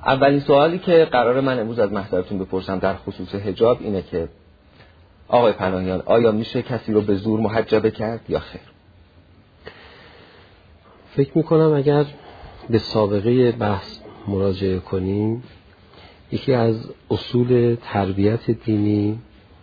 اولین سوالی که قرار من امروز از محضرتون بپرسم در خصوص حجاب اینه که آقای پناهیان، آیا میشه کسی رو به زور محجبه کرد یا خیر؟ فکر میکنم اگر به سابقه بحث مراجعه کنیم، یکی از اصول تربیت دینی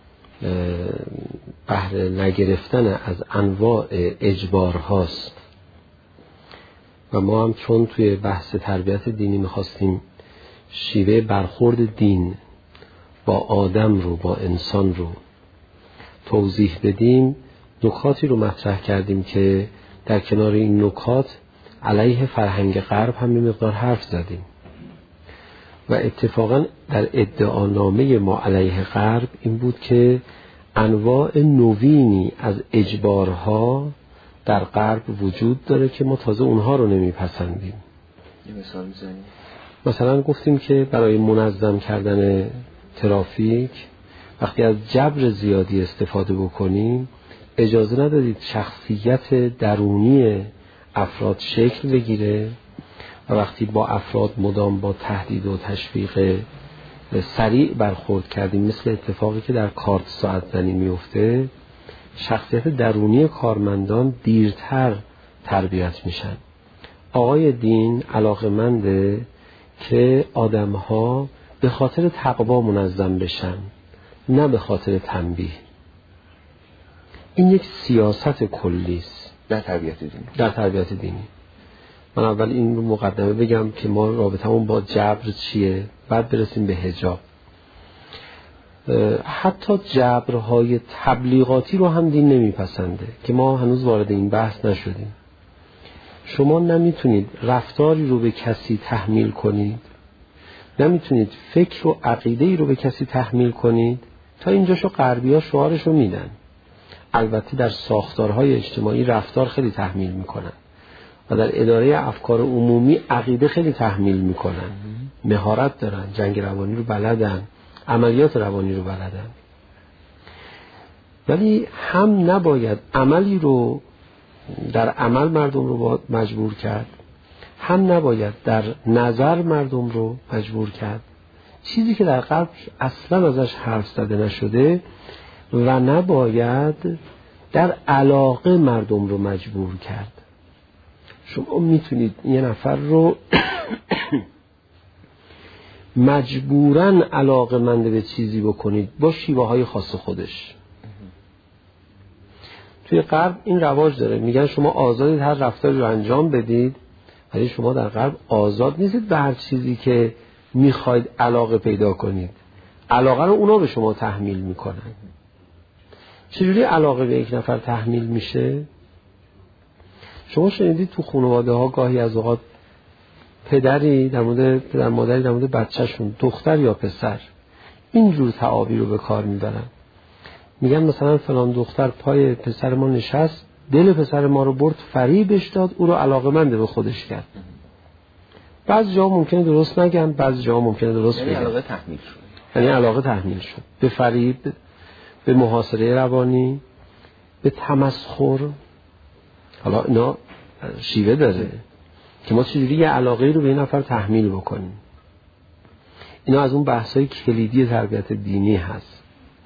بهره نگرفتن از انواع اجبار هاست و ما هم چون توی بحث تربیت دینی میخواستیم شیوه برخورد دین با آدم رو، با انسان رو توضیح بدیم، نکاتی رو مطرح کردیم که در کنار این نکات علیه فرهنگ غرب هم یه مقدار حرف زدیم و اتفاقا در ادعانامه ما علیه غرب این بود که انواع نوینی از اجبارها در غرب وجود داره که ما تازه اونها رو نمیپسندیم. یه مثال میزنیم؟ مثلا گفتیم که برای منظم کردن ترافیک وقتی از جبر زیادی استفاده بکنیم اجازه ندادید شخصیت درونی افراد شکل بگیره و وقتی با افراد مدام با تهدید و تشویق سریع برخورد کردیم، مثل اتفاقی که در کارت ساعت زنی میفته، شخصیت درونی کارمندان دیرتر تربیت میشن. آقای دین علاقمنده که آدمها به خاطر تقوا منظم بشن، نه به خاطر تنبیه. این یک سیاست کلی است در تربیت دینی. در تربیت دینی. من اول این رو مقدمه بگم که ما رابطمون با جبر چیه، بعد برسیم به حجاب. حتی جبرهای تبلیغاتی رو هم دین نمیپسنده که ما هنوز وارد این بحث نشدیم. شما نمیتونید رفتاری رو به کسی تحمیل کنید، نمیتونید فکر و عقیده‌ای رو به کسی تحمیل کنید. تا اینجاشو غربی‌ها شعارشو میدن. البته در ساختارهای اجتماعی رفتار خیلی تحمیل میکنن و در اداره افکار عمومی عقیده خیلی تحمیل میکنن. مهارت دارن، جنگ روانی رو بلدن، عملیات روانی رو بلدن. ولی هم نباید عملی رو در عمل مردم رو مجبور کرد، هم نباید در نظر مردم رو مجبور کرد. چیزی که در غرب اصلا ازش حرف زده نشده، و نباید در علاقه مردم رو مجبور کرد. شما میتونید یه نفر رو مجبوراً علاقه‌مند به چیزی بکنید با شیوه های خاص خودش. توی غرب این رواج داره، میگن شما آزادید هر رفتاری رو انجام بدید، ولی شما در غرب آزاد نیستید به هر چیزی که میخواید علاقه پیدا کنید. علاقه رو اونا به شما تحمیل میکنن. چجوری علاقه به یک نفر تحمیل میشه؟ شما شنیدید تو خانواده ها گاهی از اوقات پدر مادری در مورد بچه‌شون، دختر یا پسر، اینجور تعابیر رو به کار میبرن. میگن مثلا فلان دختر پای پسر ما نشست، دل پسر ما رو برد، فریبش داد، او رو علاقه‌مند به خودش کرد. بعضی جا ممکنه درست نگن، بعضی جا ممکنه درست بگن. علاقه تحمیل شد. یعنی علاقه تحمیل شد به فریب، به محاصره روانی، به تمسخر. حالا اینا شیوه داره که ما چجوری یه علاقه رو به این نفر تحمیل بکنیم. اینا از اون بحثای کلیدی تربیت دینی هست.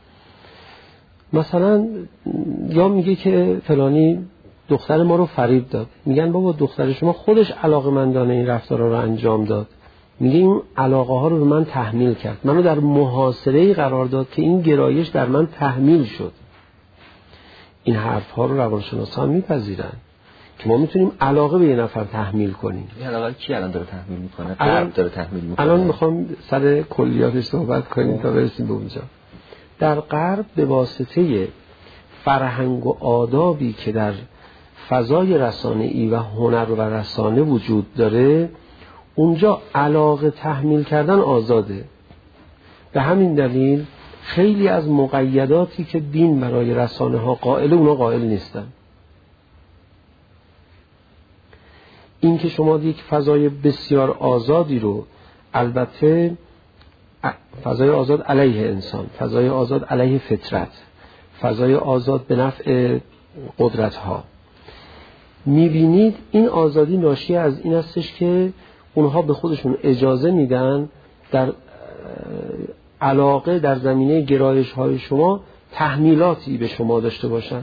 مثلا یا میگه که فلانی دختر ما رو فریب داد، میگن بابا دختر شما خودش علاقه‌مندانه این رفتارا رو انجام داد، میگه این علاقه ها رو به من تحمیل کرد، منو در محاصره‌ای قرار داد که این گرایش در من تحمیل شد. این حرف ها رو روانشناسان میپذیرن که ما میتونیم علاقه به یه نفر تحمیل کنیم. این علاقه کی الان داره تحمیل میکنه؟ غرب داره تحمیل میکنه. الان میخوام سر کلیاتش صحبت کنیم تا برسیم به اونجا. در غرب به واسطه فرهنگ و آدابی که در فضای رسانه‌ای و هنر و رسانه وجود داره، اونجا علاقه تحمیل کردن آزاده. به همین دلیل خیلی از مقیداتی که دین برای رسانه ها قائله، اونا قائل نیستن. این که شما یک فضای بسیار آزادی رو، البته فضای آزاد علیه انسان، فضای آزاد علیه فطرت، فضای آزاد به نفع قدرت ها، میبینید این آزادی ناشی از این هستش که اونها به خودشون اجازه میدن در علاقه در زمینه گرایش های شما تحمیلاتی به شما داشته باشن.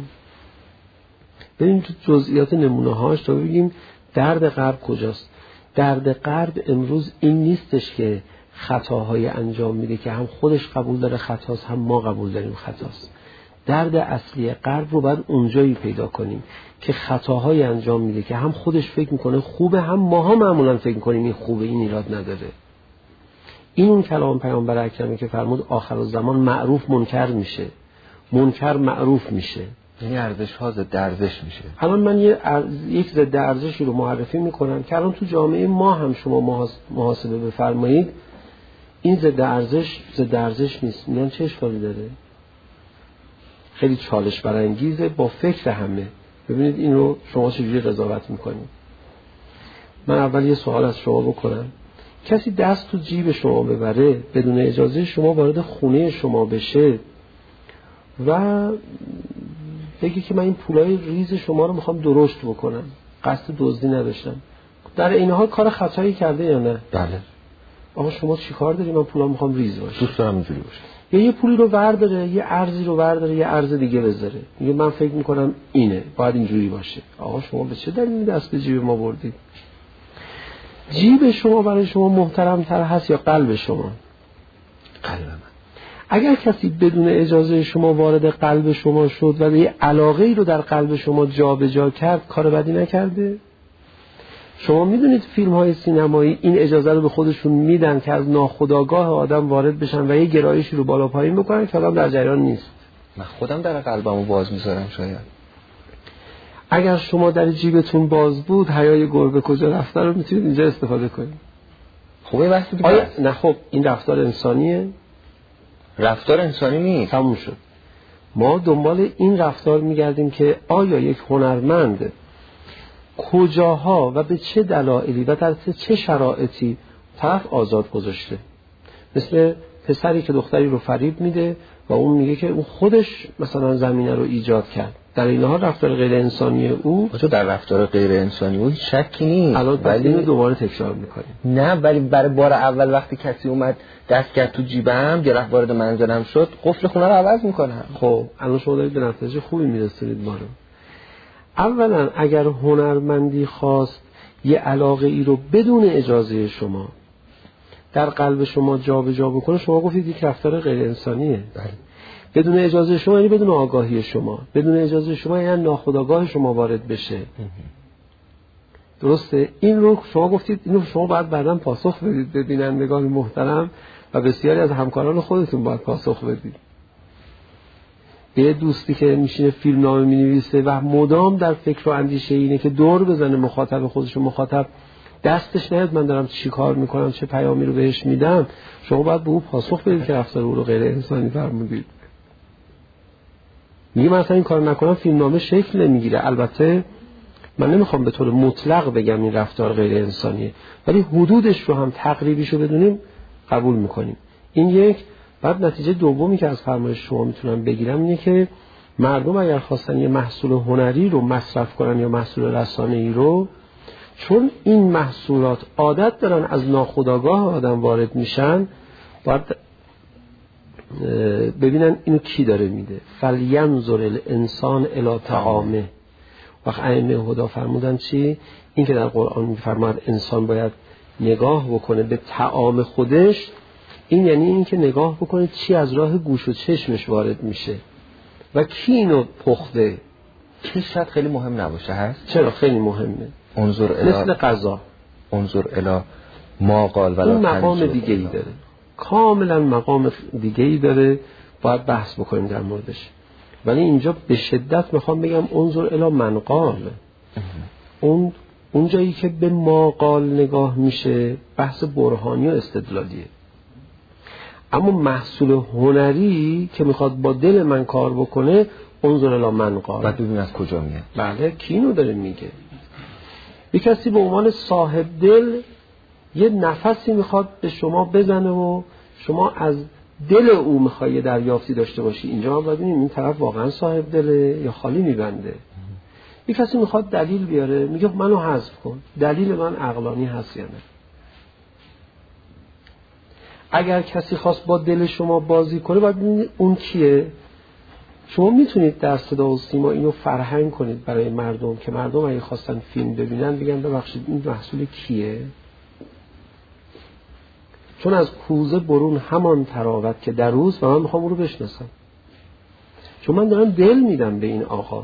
بریم تو جزئیات نمونه هاش تا بگیم درد غرب کجاست. درد غرب امروز این نیستش که خطاهای انجام میده که هم خودش قبول داره خطاست هم ما قبول داریم خطاست. درد اصلی غرب رو باید اونجایی پیدا کنیم که خطاهای انجام میده که هم خودش فکر میکنه خوبه هم ماها معمولا فکر میکنیم این خوبه، این ایراد نداره. این اون کلام پیامبر اکرمی که فرمود آخر الزمان معروف منکر میشه، منکر معروف میشه، یعنی ارزش ها ضد ارزش میشه. الان من یک ضد ارزشی رو معرفی میکنم که الان تو جامعه ما هم شما محاسبه بفرمایید این ضد ارزش نیست. میگن چه اشکالی داره؟ خیلی چالش برانگیزه با فکر همه. ببینید این رو شما چجوری قضاوت میکنید. من اول یه سوال از شما بکنم. کسی دست تو جیب شما ببره بدون اجازه شما وارد خونه شما بشه و بگه که من این پولای ریز شما رو میخوام درشت بکنم، قصد دزدی نداشتم، در این حال کار خطایی کرده یا نه؟ بله. آقا شما چی کار داری؟ من پولا میخوام ریز باشه، دوست دارم اینجوری باشه. یه پولی رو ورداره، یه ارزی رو ورداره، یه ارز دیگه بذاره، میگه من فکر میکنم اینه باید اینجوری باشه. آقا شما به چه دلیل دست به جیب ما بردید؟ جیب شما برای شما محترم‌تر هست یا قلب شما؟ قلب من. اگر کسی بدون اجازه شما وارد قلب شما شد و یه علاقه ای رو در قلب شما جابجا کرد، کار بدی نکرده؟ شما میدونید فیلم های سینمایی این اجازه رو به خودشون میدن که از ناخودآگاه آدم وارد بشن و یه گرایشی رو بالا پایین بکنن که آدم در جریان نیست. من خودم در قلبمو باز میذارم. شاید اگر شما در جیبتون باز بود حیای گربه کجا رفته رو میتونید اینجا استفاده کنید. خوبه بحث دیگه. آیا نه؟ خب این رفتار انسانیه؟ رفتار انسانی نیست. تموم شد. ما دنبال این رفتار میگردیم که آیا یک هنرمند کجاها و به چه دلایلی و در چه شرایطی طرف آزاد گذاشته. مثل پسری که دختری رو فریب میده و اون میگه که اون خودش مثلا زمینه رو ایجاد کرد. در این حال رفتار غیر انسانی او، تو در رفتار غیر انسانی او هیچ شکی نیست. الان ولی اینو دوباره تکرار میکنیم. نه ولی برای بار اول وقتی کسی اومد دست کرد تو جیبم یا رفت وارد منزلم شد، قفل خونه رو عوض میکنم. خب الان شما دارید به نتیجه خوبی میرسید. ما رو اولا اگر هنرمندی خواست یه علاقه ای رو بدون اجازه شما در قلب شما جابجا بکنه، شما گفتید یک رفتار غیر انسانیه. بله. بدون اجازه شما یعنی بدون آگاهی شما، بدون اجازه شما یعنی ناخودآگاه شما وارد بشه. درسته؟ این رو شما گفتید، اینو شما باید بعداً پاسخ بدید به بینندگان محترم و بسیاری از همکاران خودتون باید پاسخ بدید. یه دوستی که میشینه فیلمنامه مینویسه و مدام در فکر و اندیشه اینه که دور بزنه مخاطب خودش، مخاطب دستش نیاد من دارم چی کار میکنم، چه پیامی رو بهش میدم، شما باید به او پاسخ بدید که رفتار او رو غیر انسانی فرمودید. میگه من اصلا این کار نکنم فیلمنامه شکل نمیگیره. البته من نمیخوام به طور مطلق بگم این رفتار غیر انسانیه، ولی حدودش رو هم تقریبیشو بدونیم قبول میکنیم. این یک. بعد نتیجه دومی که از فرمایش شما میتونم بگیرم اینه که مردم اگر خواستن یه محصول هنری رو مصرف کنن یا محصول رسانه‌ای رو، چون این محصولات عادت دارن از ناخودآگاه آدم وارد میشن، باید ببینن اینو کی داره میده. فلینظر الانسان الی طعامه. وقت ائمه هدا فرمودن چی؟ این که در قرآن میفرماد انسان باید نگاه بکنه به طعام خودش، این یعنی این که نگاه بکنه چی از راه گوش و چشمش وارد میشه و کی اینو پخته. چی شاید خیلی مهم نباشه هست؟ چرا خیلی مهمه؟ مثل غذا. انظر الی ما قال ولا این مقام دیگه ای داره، کاملا مقام دیگه ای داره، باید بحث بکنیم در موردش. ولی اینجا به شدت میخوام بگم انظر الی من قال. اون جایی که به ما قال نگاه میشه بحث برهانی و استدلالیه. اما محصول هنری که میخواد با دل من کار بکنه، انظر الی من قال. بعد ببین از کجا میاد. بله، کی اینو داره میگه؟ یک کسی به عنوان صاحب دل یه نفسی میخواد به شما بزنه و شما از دل او میخوای دریافتی داشته باشی. اینجا ما باید ببینیم این طرف واقعا صاحب دله یا خالی میبنده. یک کسی میخواد دلیل بیاره، میگه منو حذف کن، دلیل من عقلانی هست یا نه؟ اگر کسی خواست با دل شما بازی کنه باید ببینید اون کیه. شما میتونید در صدا و سیما اینو فرهنگ کنید برای مردم که مردم اگه خواستن فیلم ببینن بگن ببخشید این محصول کیه، چون از کوزه برون همان تراوت که در روز و من میخوام اون رو بشناسم، چون من دارم دل میدم به این آقا.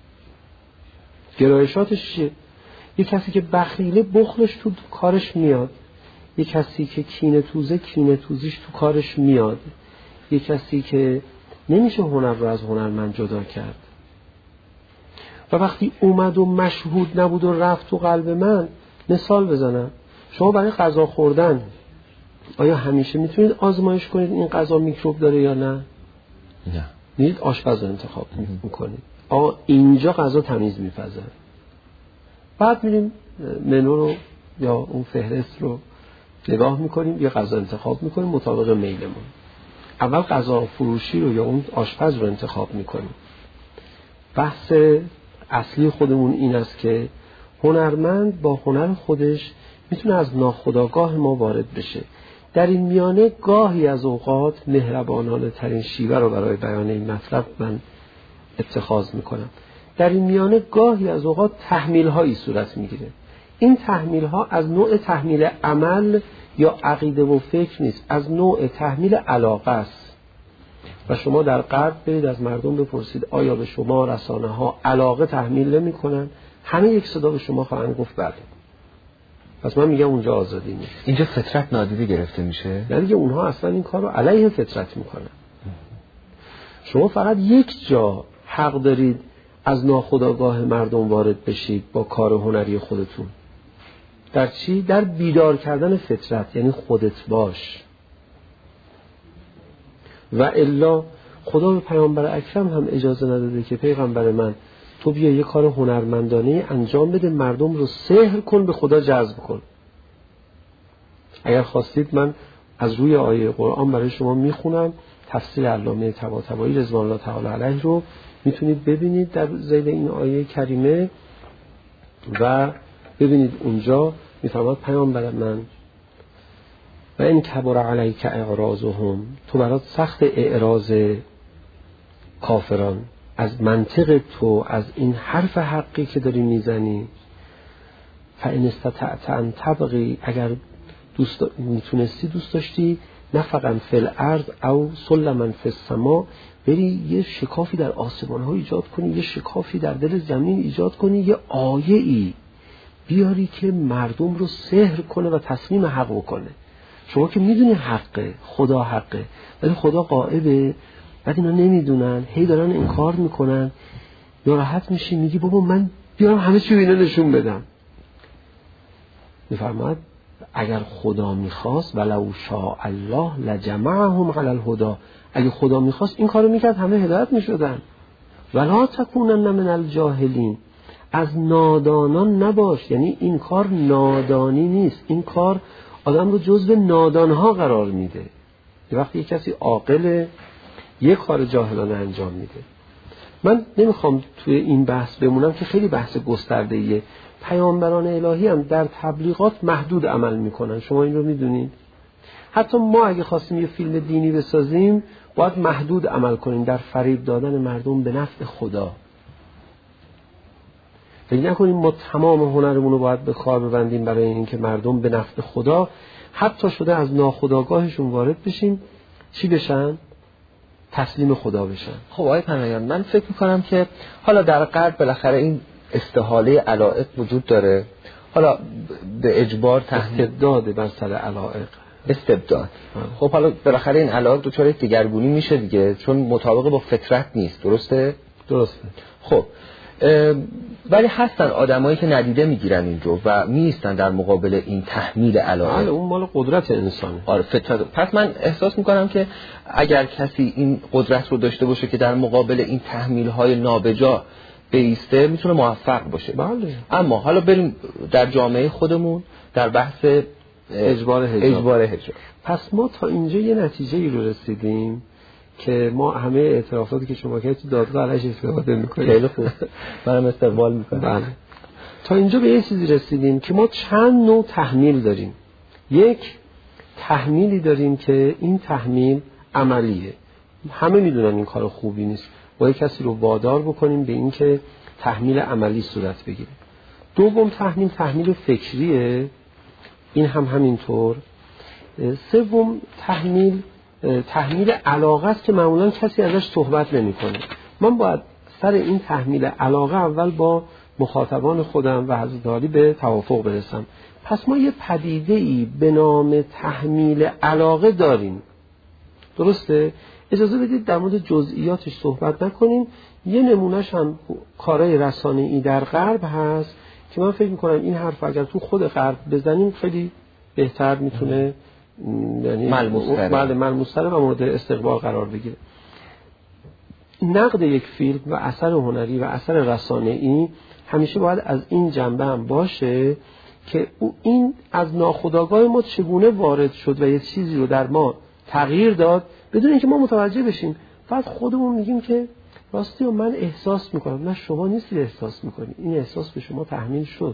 گرایشاتش چیه؟ یه کسی که بخیله بخلش تو کارش میاد، یه کسی که کینه توزه کینه توزیش تو کارش میاد، یه کسی که نمیشه هنر رو از هنرمند جدا کرد. و وقتی اومد و مشهود نبود و رفت تو قلب من، مثال بزنم، شما برای غذا خوردن آیا همیشه میتونید آزمایش کنید این غذا میکروب داره یا نه؟ نه. میرید آشپز رو انتخاب میکنید، آقا اینجا غذا تمیز میپزه، بعد میریم منو رو یا اون فهرست رو نگاه میکنیم، یه غذا انتخاب میکنیم مطابق میلمون. اول غذا فروشی رو یا اون آشپز رو انتخاب میکنیم. بحث اصلی خودمون این است که هنرمند با هنر خودش میتونه از ناخودآگاه ما وارد بشه. در این میانه گاهی از اوقات مهربانانه ترین شیوه رو برای بیان این مطلب من اتخاذ میکنم. در این میانه گاهی از اوقات تحمیل هایی صورت میگیره. این تحمیل ها از نوع تحمیل عمل یا عقیده و فکر نیست، از نوع تحمیل علاقه است. و شما در غرب برید از مردم بپرسید آیا به شما رسانه ها علاقه تحمیل نمی کنن؟ همه یک صدا به شما خواهند گفت بله. پس من میگم اونجا آزادی نیست. اینجا فطرت نادیده گرفته میشه؟ نه دیگه، اونها اصلا این کار رو علیه فطرت میکنن. شما فقط یک جا حق دارید از ناخودآگاه مردم وارد بشید با کار هنری خودتون. در چی؟ در بیدار کردن فطرت، یعنی خودت باش. و الا خدا به پیامبر اکرم هم اجازه نداده که پیغمبر من تو بیا یه کار هنرمندانه انجام بده، مردم رو سحر کن به خدا جذب کن. اگر خواستید من از روی آیه قرآن برای شما میخونم، تفسیر علامه طباطبایی رضوان الله تعالی علیه رو میتونید ببینید در ذیل این آیه کریمه و ببینید اونجا میفرماد پیامبر من و این کبر علیک اعراضهم، تو برات سخت اعراض کافران از منطق تو، از این حرف حقی که داری میزنی، فإن استطعت ان تبغی، اگر میتونستی دوست داشتی نفقا فی الارض او سلما فی السما، بری یه شکافی در آسمان ها ایجاد کنی، یه شکافی در دل زمین ایجاد کنی، یه آیه ای بیاری که مردم رو سحر کنه و تسلیم حق بکنه. شما که میدونی حقه، خدا حقه، ولی خدا غائبه، بعد اینا نمیدونن، هی دارن انکار میکنن، ناراحت میشی، میگی بابا من بیارم همه چی اینا نشون بدم. میفرماد اگر خدا میخواست ولو شاء الله لجمعهم علی الهدی، اگه خدا میخواست این کارو میکرد همه هدایت میشدن. ولا تکونن من الجاهلین، از نادانان نباش. یعنی این کار نادانی نیست، این کار آدم رو جزو نادانها قرار میده. یه وقتی یک کسی عاقل یک کار جاهلانه انجام میده. من نمیخوام توی این بحث بمونم که خیلی بحث گسترده‌ایه. پیامبران الهی هم در تبلیغات محدود عمل میکنن، شما این رو میدونید. حتی ما اگه خواستیم یه فیلم دینی بسازیم باید محدود عمل کنیم در فریب دادن مردم به نفع خدا. فکر نکنیم ما تمام هنرمون رو باید به کار ببندیم برای اینکه مردم به نفع خدا، حتی شده از ناخودآگاهشون وارد بشیم چی بشن؟ تسلیم خدا بشن. خب آقای پناهیان، من فکر میکنم که حالا در غرب بالاخره این استحاله علائق وجود داره، حالا به اجبار استبداد بر سر علائق، استبداد. خب حالا بالاخره این علائق دچار دگرگونی میشه دیگه، چون مطابق با فطرت نیست. درسته؟ درسته. خب ولی هستن آدمایی که ندیده میگیرن این رو و میستن در مقابل این تحمیل علائق. اون مال قدرت انسانه. آره فطرت. پس من احساس میکنم که اگر کسی این قدرت رو داشته باشه که در مقابل این تحمیل های نابجا بیسته، میتونه موفق باشه. بله. اما حالا بریم در جامعه خودمون در بحث اجبار حجاب. پس ما تا اینجا یه نتیجه ای رو رسیدیم که ما همه اعترافاتی که شما کردید دادگاه علیش استفاده میکنیم. خیلی خوب، منم استقبال میکنم. بله. تا اینجا به یه چیزی رسیدیم که ما چند نوع تحمیل داریم. یک، تحمیلی داریم که این تحمیل عملیه. همه میدونن این کار خوبی نیست. باید کسی رو وادار بکنیم به این که تحمیل عملی صورت بگیره. دوم تحمیل فکریه، این هم همینطور. سوم تحمیل علاقه است که معمولا کسی ازش صحبت نمی‌کنه. من باید سر این تحمیل علاقه اول با مخاطبان خودم و حضرت عالی به توافق برسم. پس ما یه پدیده‌ای به نام تحمیل علاقه داریم. درسته؟ اجازه بدید در مورد جزئیاتش صحبت نکنیم. یه نمونهش هم کارهای رسانه‌ای در غرب هست که من فکر می‌کنم این حرف اگر تو خود غرب بزنیم خیلی بهتر میتونه یعنی ملموس‌تر و مورد استقبال قرار بگیره. نقد یک فیلم و اثر هنری و اثر رسانه‌ای همیشه باید از این جنبه هم باشه که این از ناخودآگاه ما چگونه وارد شد و یه چیزی رو در ما تغییر داد بدون اینکه ما متوجه بشیم. بعد خودمون میگیم که راستی من احساس میکنم. نه، شما نیستی احساس میکنی، این احساس به شما تحمیل شد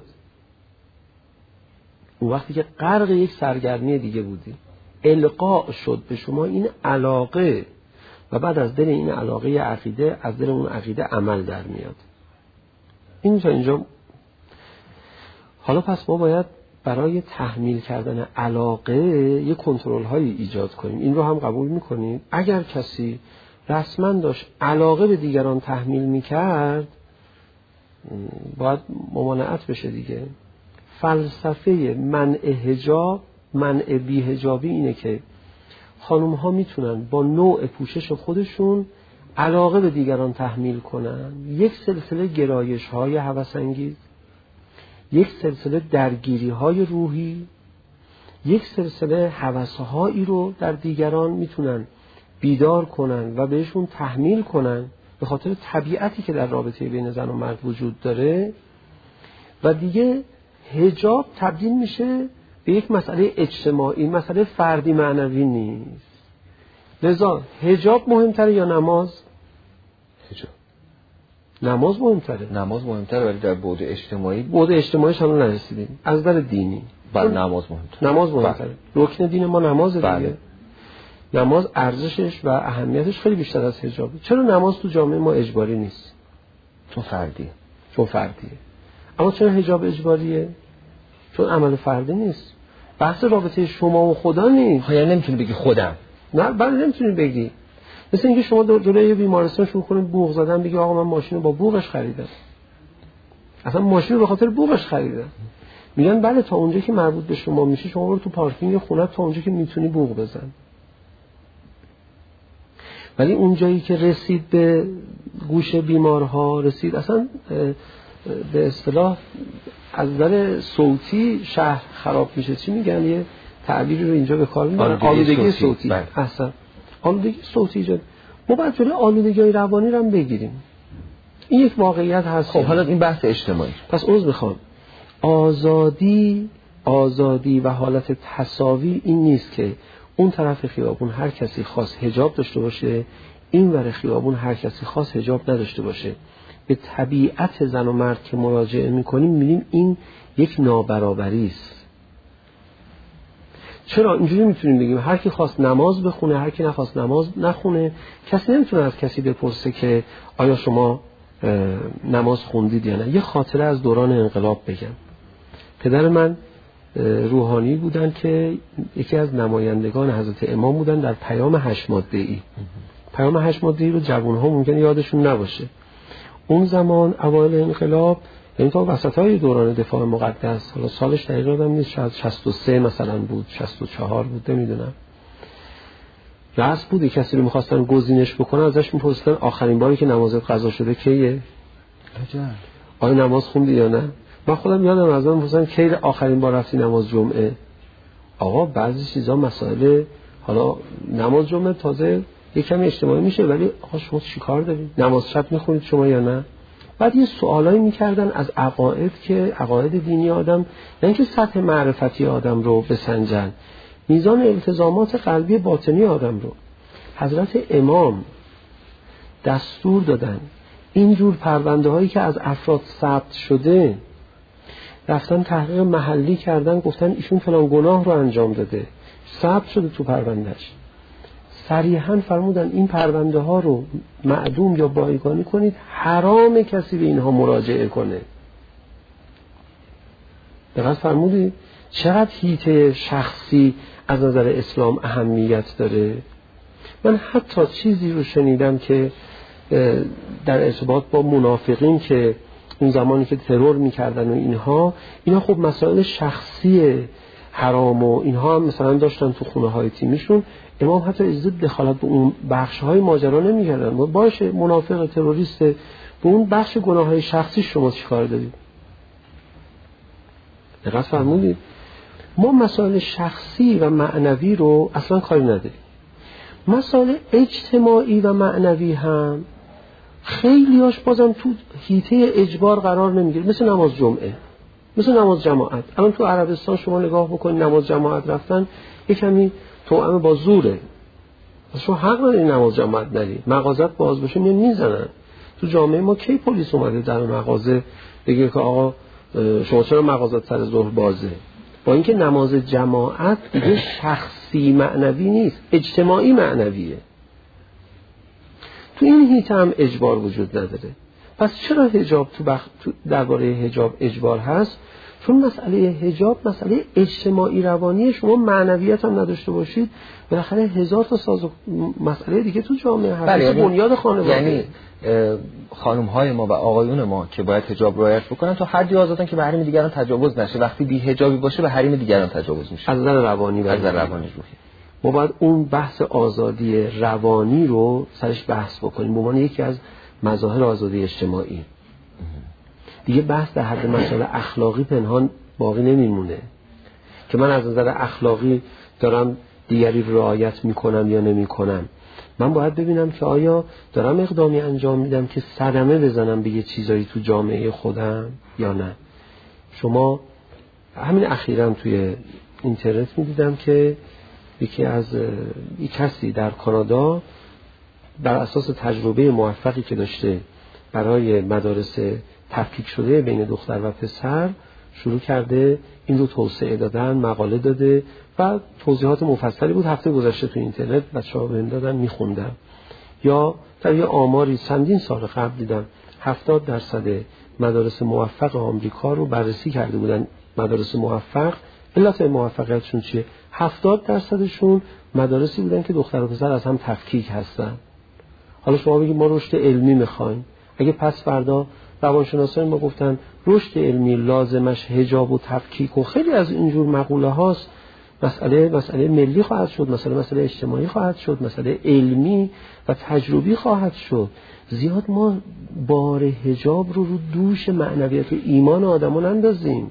اون وقتی که غرق یک سرگرمی دیگه بودی، القاء شد به شما این علاقه و بعد از دل این علاقه عقیده، از دل اون عقیده عمل در میاد. اینجا حالا پس ما باید برای تحمیل کردن علاقه یه کنترل هایی ایجاد کنیم. این رو هم قبول میکنید؟ اگر کسی رسما داشت علاقه به دیگران تحمیل میکرد باید ممانعت بشه دیگه. فلسفه منع حجاب، منع بی‌حجابی اینه که خانم ها میتونن با نوع پوشش خودشون علاقه به دیگران تحمیل کنن. یک سلسله گرایش های هوس‌انگیز، یک سلسله درگیری های روحی، یک سلسله هوس‌هایی رو در دیگران میتونن بیدار کنن و بهشون تحمیل کنن به خاطر طبیعتی که در رابطه بین زن و مرد وجود داره. و دیگه حجاب تبدیل میشه به یک مسئله اجتماعی، مسئله فردی معنوی نیست. لذا حجاب مهمتره یا نماز؟ حجاب. نماز مهمتره. نماز مهمتره، ولی در بعد اجتماعی، بعد اجتماعیش هم نرسیدیم. از در دینی نماز مهمتره. نماز مهمتره. رکن دین ما نمازه دیگه. نماز ارزشش و اهمیتش خیلی بیشتر از حجابه. چرا نماز تو جامعه ما اجباری نیست؟ چون فردیه. اما چرا حجاب اجباریه؟ چون عمل فردی نیست. بحث رابطه شما و خدا نیست. یعنی نمیتونی بگی خودم. نه، بله نمیتونی بگی. مثل اینکه شما دور یه بیمارستان شروع کنید بوق زدن، بگی آقا من ماشین رو با بوقش خریدم. اصلا ماشین رو به خاطر بوقش خریدم. میگن بله تا اونجایی که مربوط به شما میشه شما برو تو پارکینگ خونه تا اونجایی که میتونی بوق بزن. ولی اونجایی که رسید به گوش بیمارها، رسید اصلا به اصطلاح از نظر صوتی شهر خراب میشه. چی میگن؟ یه تعبیری رو اینجا به کار میبرن، آلودگی صوتی. اصلا آلودگی صوتی ایجاد. ما باید جلوی آلودگی روانی رو هم بگیریم. این یک واقعیت هست. خب حالا این بحث اجتماعی. پس عذر میخوام. آزادی و حالت تساوی این نیست که اون طرف خیابون هر کسی خاص حجاب داشته باشه، این ور خیابون هر کسی خاص حجاب نداشته باشه. به طبیعت زن و مرد که مراجعه میکنیم میبینیم این یک نابرابری است. چرا اینجوری میتونیم بگیم هر کی خواست نماز بخونه، هر کی نخواست نماز نخونه؟ کسی نمیتونه از کسی بپرسه که آیا شما نماز خوندید یا نه. یه خاطره از دوران انقلاب بگم. پدر من روحانی بودن که یکی از نمایندگان حضرت امام بودن در پیام 8 ماده‌ای. پیام 8 ماده‌ای رو جوان‌ها ممکنه یادشون نباشه. اون زمان اوایل انقلاب، یعنی تا وسطای دوران دفاع مقدس، حالا سالش دقیقاً یادم نیست، شاید 63 مثلا بود، 64 بود، نمیدونم. رأس بود کسی رو می‌خواستن گزینش بکنن ازش می‌پرسیدن آخرین باری که نمازت قضا شده کیه؟ عجب. آیا نماز خوندی یا نه؟ من خودم یادم از من می‌پرسیدن کی آخرین بار رفتی نماز جمعه؟ آقا بعضی چیزا مسائل، حالا نماز جمعه تازه یکم اجتماعی میشه، ولی آقا شما چیکار دارید؟ نماز شب میخونید شما یا نه؟ بعد یه سوالایی میکردن از عقاید که عقاید دینی آدم، نه اینکه سطح معرفتی آدم رو بسنجن، میزان التزامات قلبی باطنی آدم رو. حضرت امام دستور دادن اینجور پرونده هایی که از افراد ثبت شده رفتن تحقیق محلی کردن، گفتن ایشون فلان گناه رو انجام داده، ثبت شده تو پروندهش، صریحاً فرمودن این پرونده ها رو معدوم یا بایگانی کنید، حرام کسی به اینها مراجعه کنه. دقیقاً فرمودید چقدر حیطه شخصی از نظر اسلام اهمیت داره. من حتی چیزی رو شنیدم که در ارتباط با منافقین که اون زمانی که ترور میکردن و اینها خب مسائل شخصی حرام و اینها هم مثلا داشتن تو خونه های تیمیشون، امام حتی اجازه دخالت به اون بخش های ماجرا نمیکردن. باشه منافق تروریست، به اون بخش گناه های شخصی شما چیکار دارید؟ دقیق فرمودید. ما مسائل شخصی و معنوی رو اصلا کاری نداریم. مسائل اجتماعی و معنوی هم خیلیاش بازم تو حیطه اجبار قرار نمیگیره، مثل نماز جمعه، مثل نماز جماعت. الان تو عربستان شما نگاه بکنید نماز جماعت رفتن یک کمی توأم با زوره، شما حق نداری نماز جماعت نری، مغازت باز باشه میزنن. تو جامعه ما کی پلیس اومده در مغازه بگه که آقا شما چرا مغازت سر ظهر بازه؟ با اینکه نماز جماعت دیگه شخصی معنوی نیست، اجتماعی معنویه. تو این حیطه هم اجبار وجود نداره. پس چرا حجاب تو درباره حجاب اجبار هست؟ چون مسئله حجاب مسئله اجتماعی روانی، شما معنویت هم نداشته باشید بالاخره هزار تا مسئله دیگه تو جامعه هست. بله، بنیاد خانواده. یعنی خانم های ما و آقایون ما که باید حجاب رعایت بکنن تا حدی آزادن که به حریم دیگران تجاوز نشه. وقتی بی حجابی باشه به حریم دیگران تجاوز میشه از نظر روانی و از نظر روانی روحی. ما باید اون بحث آزادی روانی رو سرش بحث بکنیم به عنوان یکی از مظاهر آزادی اجتماعی. دیگه بحث در حد مسائل اخلاقی پنهان باقی نمیمونه که من از نظر اخلاقی دارم دیگری رعایت میکنم یا نمیکنم. من باید ببینم که آیا دارم اقدامی انجام میدم که صدمه بزنم به یه چیزایی تو جامعه خودم یا نه. شما همین اخیراً توی اینترنت میدیدم که یک کسی در کانادا بر اساس تجربه موفقی که داشته برای مدارس تفکیک شده بین دختر و پسر شروع کرده این رو توسعه دادن، مقاله داده و توضیحات مفصلی بود. هفته گذشته تو اینترنت بچه‌ها بهم دادن میخوندم. یا در یه آماری چندین سال قبل دیدم 70% مدارس موفق آمریکا رو بررسی کرده بودن. مدارس موفق علت موفقیتشون چیه؟ 70%شون مدارسی بودن که دختر و پسر از هم تفکیک هستن. حالا شما بگید ما رشد علمی میخوایم. اگه پس فردا روانشناسان ما گفتن رشد علمی لازمش حجاب و تفکیک و خیلی از اینجور مقوله هاست، مسئله ملی خواهد شد، مسئله اجتماعی خواهد شد، مسئله علمی و تجربی خواهد شد. زیاد ما بار حجاب رو دوش معنویت و ایمان آدمون اندازیم.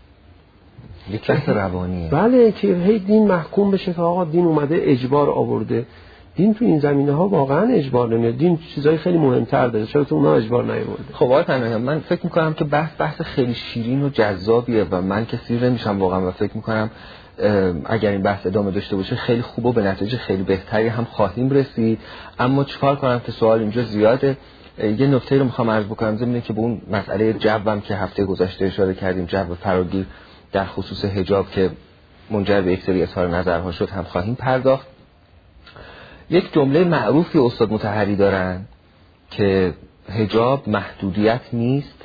یک بحث روانیه. بله که هی دین محکوم بشه که آقا دین اومده اجبار آورده. دین تو این زمینه ها واقعا اجبار نمیاد. دین چیزای خیلی مهمتر داره. چرا تو اونها اجبار نیاورده؟ خب آقای پناهی، من فکر میکنم که بحث خیلی شیرین و جذابیه و من که سیر نمیشم واقعا و فکر میکنم اگر این بحث ادامه داشته باشه خیلی خوب و به نتیجه خیلی بهتری هم خواهیم رسید. اما چیکار کنم که سوال اینجا زیاده. یه نکته رو میخوام عرض بکنم زمینه که به اون مسئله جوم که هفته گذشته اشاره کردیم، جو فراگیر در خصوص حجاب که منجر به یک سری اظهار نظرها شد هم خواهیم پرداخت. یک جمله معروفی استاد مطهری دارن که حجاب محدودیت نیست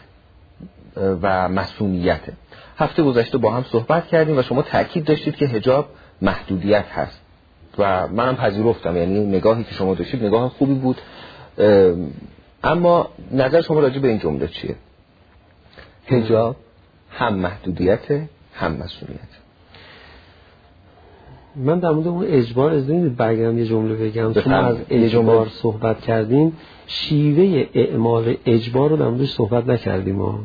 و معصومیته. هفته گذشته با هم صحبت کردیم و شما تأکید داشتید که حجاب محدودیت هست و منم پذیرفتم. یعنی نگاهی که شما داشتید نگاه خوبی بود. اما نظر شما راجع به این جمله چیه؟ حجاب هم محدودیت هم مسئولیت. من در مورد اون اجبار از این برگردم یه جمله بگم. چون ما از اجبار صحبت کردیم، شیوه اعمال اجبار رو در موردش صحبت نکردیم ما.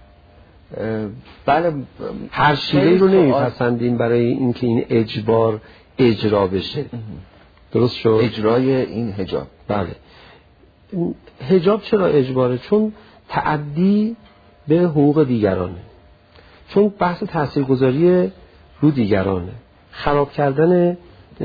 بله، هر شیوهی رو نمیپسندیم برای اینکه این اجبار اجرا بشه. درست شد؟ اجرای این حجاب. بله. حجاب چرا اجباره؟ چون تعدی به حقوق دیگرانه، چون بحث تاثیرگذاری رو دیگرانه، خراب کردن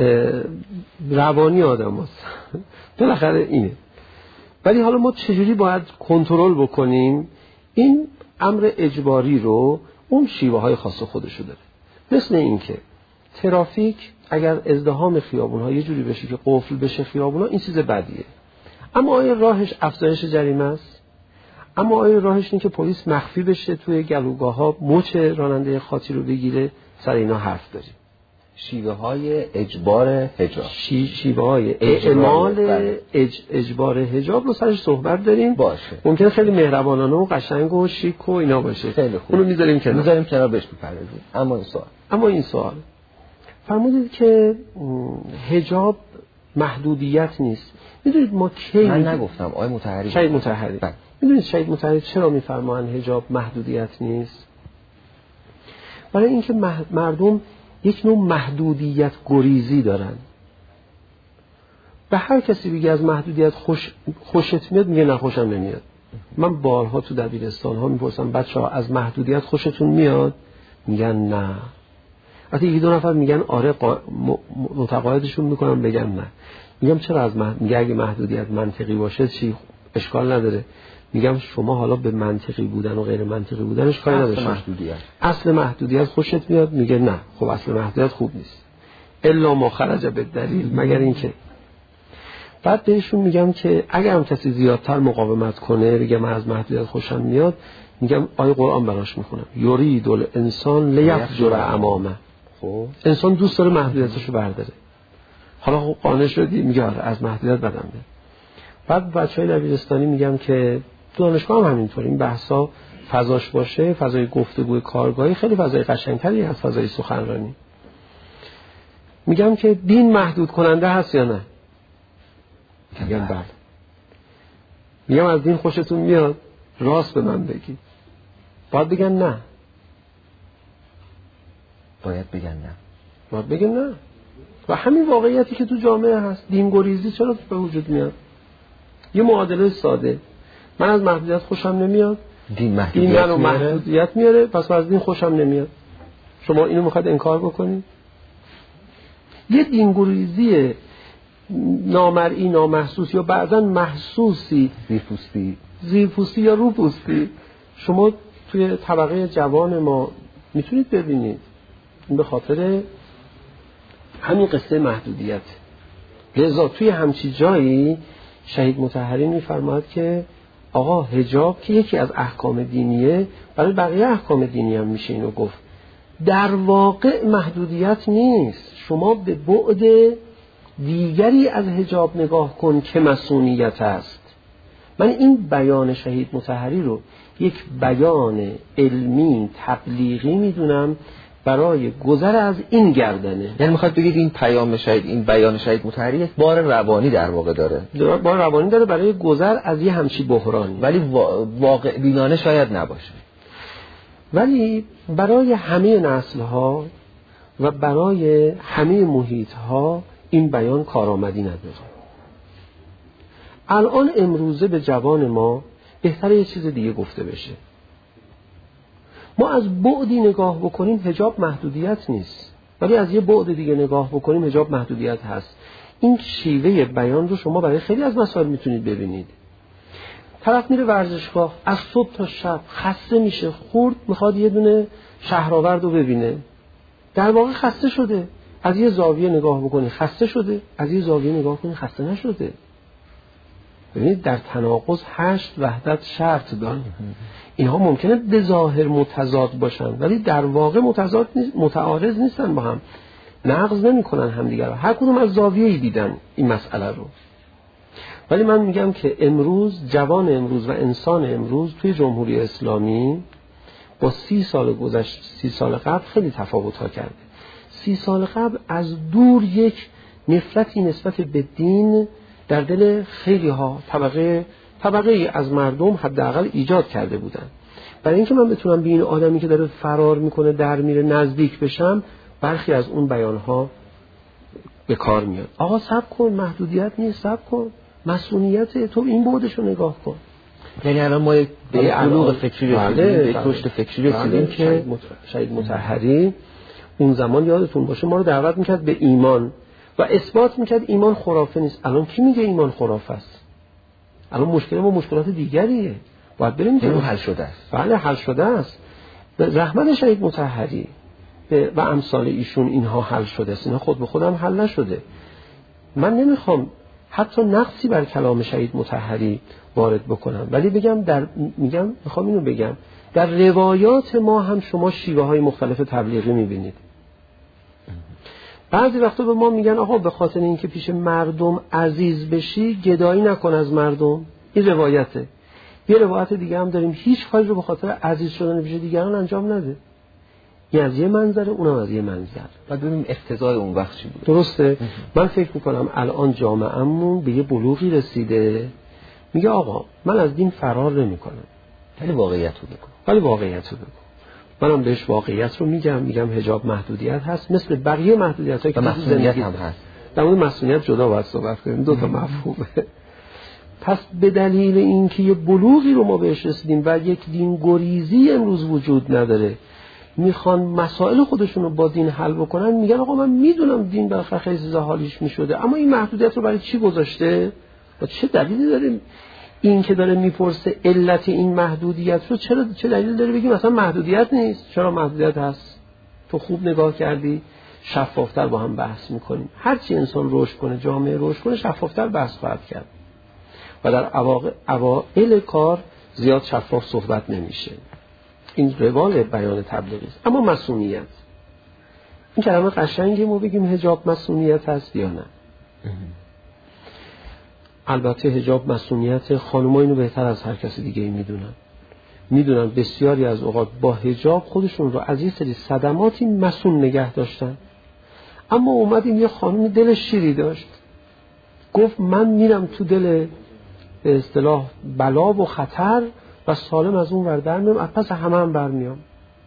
روانی آدم هست. بالاخره اینه. ولی حالا ما چجوری باید کنترل بکنیم این امر اجباری رو؟ اون شیوه های خاص خودشو داره. مثل این که ترافیک اگر ازدحام خیابون‌ها یه جوری بشه که قفل بشه خیابون‌ها، این چیز بدیه. اما آیا راهش افزایش جریمه است؟ اما آیا راهش اینه که پلیس مخفی بشه توی گلوگاه‌ها مچ راننده خاطی رو بگیره؟ سر اینا حرف داریم. شیوه های اجبار حجاب، شیوه های اعمال اجبار حجاب رو سرش صحبت داریم. باشه. ممکنه خیلی مهربانانه و قشنگ و شیک و اینا باشه. خیلی خوب. اونو میذاریم کنار بهش میپردازیم. اما این سوال فرمودید که حجاب محدودیت نیست. میدونید ما کی من نگفتم آقای مطهری. شهید مطهری. میدونید شهید مطهری چرا میفرمایند حجاب محدودیت نیست؟ برای اینکه مردم یک نوع محدودیت گریزی دارن. به هر کسی بگی از محدودیت خوشت میاد، میگه نه خوشم نمیاد. من بارها تو دبیرستان ها میپرسم بچه‌ها از محدودیت خوشتون میاد؟ میگن نه. وقتی یکی دو نفر میگن آره متقاعدشون میکنم بگن نه. میگم چرا از میگه اگه محدودیت منطقی باشه چی اشکال نداره. میگم شما حالا به منطقی بودن و غیر منطقی بودنش کاری نداره. اصل محدودیت خوشت میاد؟ میگه نه. خب اصل محدودیت خوب نیست. الا ما خرج بالدلیل، مگر اینکه. بعد بهشون میگم که اگر هم کسی زیادتر مقاومت کنه بگه من از محدودیت خوشم میاد، میگم آیه قرآن براش میخونم یرید الانسان لیفجر امامه. خب انسان دوست داره محدودیتشو برداره. حالا خب قانع شدی؟ میگه آره از محدودیت بدم میاد. بعد بچهای دبیرستانی میگم که دانشگاه هم همینطور، این بحثا فضاش باشه، فضای گفتگوی کارگاهی خیلی فضای قشنگتری از فضای سخنرانی. میگم که دین محدود کننده هست یا نه؟ میگم بله. میگم از دین خوشتون میاد؟ راست به من بگید. باید بگن نه. باید بگن نه. و همین واقعیتی که تو جامعه هست، دین گریزی چرا به وجود میاد؟ یه معادله ساده، من از محدودیت خوشم نمیاد، دین محدودیت میاره، پس از دین خوشم نمیاد. شما اینو میخواید انکار بکنید؟ یه دینگریزی نامرئی نامحسوس یا بعضا محسوسی، زیرپوستی یا روپوستی شما توی طبقه جوان ما میتونید ببینید. این به خاطر همین قصه محدودیت. لذا توی همچی جایی شهید مطهری میفرماید که آقا حجاب که یکی از احکام دینیه، برای بقیه احکام دینی هم میشه اینو گفت. در واقع محدودیت نیست. شما به بعد دیگری از حجاب نگاه کن که مسئولیت است. من این بیان شهید مطهری رو یک بیان علمی تبلیغی میدونم برای گذر از این گردنه. یعنی میخواد بگید این بیان شهید مطهری یک بار روانی در واقع داره. بار روانی داره برای گذر از یه همچی بحرانی، ولی واقع بینانه شاید نباشه. ولی برای همه نسل‌ها و برای همه محیط‌ها این بیان کارآمدی نداره. الان امروزه به جوان ما بهتره یه چیز دیگه گفته بشه. ما از بعدی نگاه بکنیم حجاب محدودیت نیست، ولی از یه بعد دیگه نگاه بکنیم حجاب محدودیت هست. این شیوه بیان رو شما برای خیلی از مسائل میتونید ببینید. طرف میره ورزشگاه از صبح تا شب خسته میشه، خورد میخواد یه دونه شهرآورد رو ببینه، در واقع خسته شده. از یه زاویه نگاه بکنی خسته شده، از یه زاویه نگاه کنی خسته نشده. ببینید در تناقض 8 وحدت شرط دارن. اینها ممکنه به ظاهر متضاد باشن ولی در واقع متعارض نیستن با هم، نقض نمی‌کنن همدیگر رو. هر کدوم از زاویه‌ای دیدن این مسئله رو. ولی من میگم که امروز جوان امروز و انسان امروز توی جمهوری اسلامی با 30 سال گذشته 30 سال قبل خیلی تفاوت‌ها کرده. 30 سال قبل از دور یک نفرتی نسبت به دین در دل خیلی ها طبقه از مردم حداقل ایجاد کرده بودن. برای اینکه من بتونم به این آدمی که داره فرار میکنه در میره نزدیک بشم، برخی از اون بیانها به کار میاد. آقا صبر کن، محدودیت نیست، صبر کن، مسئولیت تو این بعدشو نگاه کن. یعنی الان ما به بلوغ فکری رسیدیم، یک رشد فکری رسیدیم که شهید مطهری اون زمان یادتون باشه ما رو دعوت میکرد به ایمان و اثبات میکرد ایمان خرافه نیست. الان کی میگه ایمان خرافه است؟ الان مشکل ما مشکلات دیگریه، باید بریم که حل شده است. بله حل شده است. رحمت شهید مطهری و امثال ایشون اینها حل شده است. اینها خود به خودم حل نشده. من نمیخوام حتی نقصی بر کلام شهید مطهری وارد بکنم، ولی میخوام اینو بگم در روایات ما هم شما شیوه های مختلف تبلیغی میبینید. بعضی وقتا به ما میگن آقا به خاطر اینکه پیش مردم عزیز بشی گدایی نکن از مردم. این روایته. یه روایت دیگه هم داریم هیچ کاری رو به خاطر عزیز شدن پیش دیگران انجام نده. این از یه منظره، اونم از یه منظر. بعد ببینیم اقتضای اون وقت چی بود. درسته؟ من فکر میکنم الان جامعه‌مون به یه بلوغی رسیده میگه آقا من از دین فرار نمیکنم، ولی واقعیت رو بگو. منم بهش واقعیت رو میگم حجاب محدودیت هست مثل بقیه محدودیت‌هایی که مسئولیت هم هست. در مورد مسئولیت جدا باید صحبت کنیم، دو تا مفهومه. پس به دلیل اینکه یه بلوغی رو ما بهش رسیدیم و یک دین گریزی امروز وجود نداره، میخوان مسائل خودشون رو با دین حل بکنن، میگن آقا من میدونم دین بالاخره خیلی چیزا حالیش میشده، اما این محدودیت رو برای چی گذاشته؟ و چه دلیلی داره این که داره میپرسه علت این محدودیت رو چه دلیل داره بگی مثلا محدودیت نیست؟ چرا محدودیت هست؟ تو خوب نگاه کردی؟ شفافتر با هم بحث میکنیم. هرچی انسان رشد کنه، جامعه رشد کنه، شفافتر بحث خواهد کرد و در اوائل کار زیاد شفاف صحبت نمیشه. این روال بیان تبلیغی است. اما مسئولیت، این کلمه قشنگه ما بگیم حجاب مسئولیت هست یا نه؟ البته حجاب مسئولیت، خانم‌ها اینو بهتر از هر کسی دیگه میدونن بسیاری از اوقات با حجاب خودشون رو از یه سری صدماتی مسئول نگه داشتن. اما اومدیم یه خانم دل شیری داشت، گفت من میرم تو دل به اصطلاح بلا و خطر و سالم از اون ور در میام، از پس هم برمیام.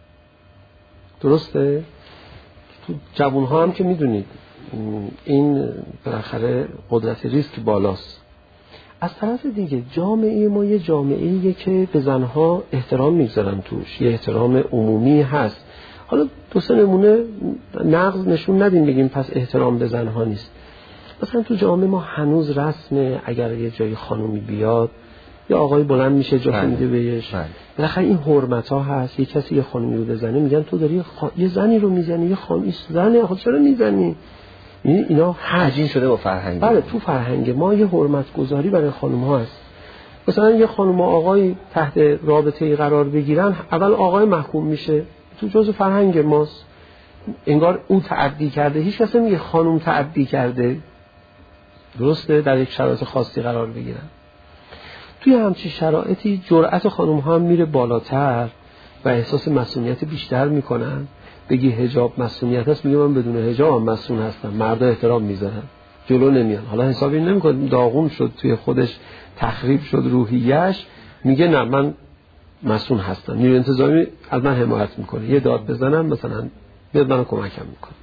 درسته؟ تو جوان‌ها هم که میدونید این بالاخره قدرت ریسک بالاست. از طرف دیگه جامعه ما یه جامعه‌ایه که به زنها احترام میگذارن توش، یه احترام عمومی هست. حالا دو سه نمونه نقض نشون ندیم بگیم پس احترام به زنها نیست. مثلا تو جامعه ما هنوز رسمه اگر یه جای خانومی بیاد یا آقای بلند میشه جا میده بهش، بالاخره این حرمت‌ها هست. یه کسی یه خانومی رو بزنه میگن تو داری یه زنی رو میزنی، یه خانومی زنه، خب چرا میزنی؟ اینا حجین شده با فرهنگ. بله، تو فرهنگ ما یه حرمت گذاری برای خانم ها هست. مثلا یه خانم و آقای تحت رابطه قرار بگیرن، اول آقای محکوم میشه، تو جزء فرهنگ ماست. انگار او تعدی کرده، هیچ کس نمیگه خانم تعدی کرده. درسته؟ در یک شرایط خاصی قرار بگیرن. توی همچین شرایطی جرأت خانم ها هم میره بالاتر و احساس مسئولیت بیشتر میکنن. بگی حجاب مسئولیت هست، میگه من بدون حجاب هم مسئول هستم. مردا احترام میذارن، جلو نمیان. حالا حسابی نمیکنه داغون شد توی خودش، تخریب شد روحیه‌اش، میگه نه من مسئول هستم. نیروی انتظامی از من حمایت میکنه، یه داد بزنم مثلا میاد منو کمکم میکنه.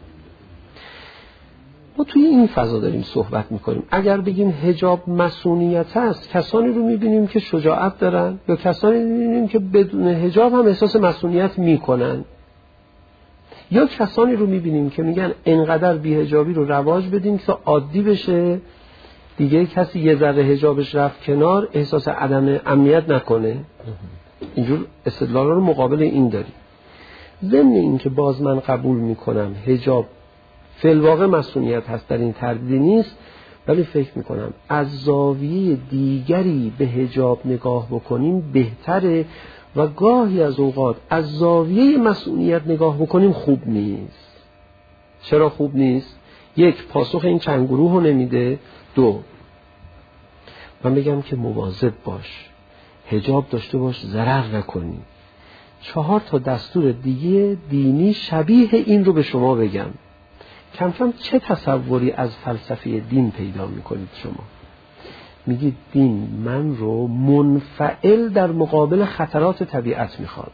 ما توی این فضا داریم صحبت میکنیم. اگر بگیم حجاب مسئولیت هست، کسانی رو میبینیم که شجاعت دارن یا کسانی میبینیم که بدون حجاب هم احساس مسئولیت میکنن، یا کسانی رو میبینیم که میگن انقدر بی‌حجابی رو رواج بدیم که عادی بشه، دیگه کسی یه ذره حجابش رفت کنار احساس عدم امنیت نکنه. اینجور استدلال رو مقابل این داریم. ضمن این که باز من قبول میکنم حجاب فی الواقع مسئولیت هست، در این تردیدی نیست، ولی فکر میکنم از زاویه دیگری به حجاب نگاه بکنیم بهتره و گاهی از اوقات از زاویه مسئولیت نگاه بکنیم خوب نیست. چرا خوب نیست؟ یک، پاسخ این چند گروه رو نمیده. دو، من بگم که مواظب باش، حجاب داشته باش، ضرر نکنی. 4 تا دستور دیگه دینی شبیه این رو به شما بگم. کم کم چه تصوری از فلسفه دین پیدا میکنید شما؟ میگید دین من رو منفعل در مقابل خطرات طبیعت میخواد.